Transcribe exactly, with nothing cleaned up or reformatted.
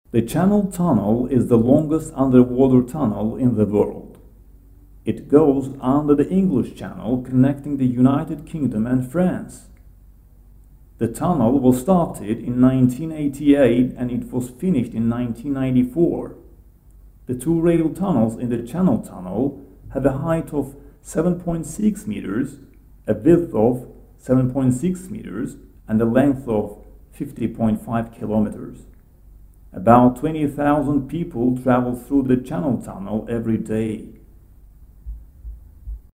The Channel Tunnel is the longest underwater tunnel in the world. It goes under the English Channel, connecting the United Kingdom and France. The tunnel was started in nineteen eighty-eight and it was finished in nineteen ninety-four. The two rail tunnels in the Channel Tunnel have a height of seven point six meters, a width of seven point six meters, and a length of fifty point five kilometers. About twenty thousand people travel through the Channel Tunnel every day.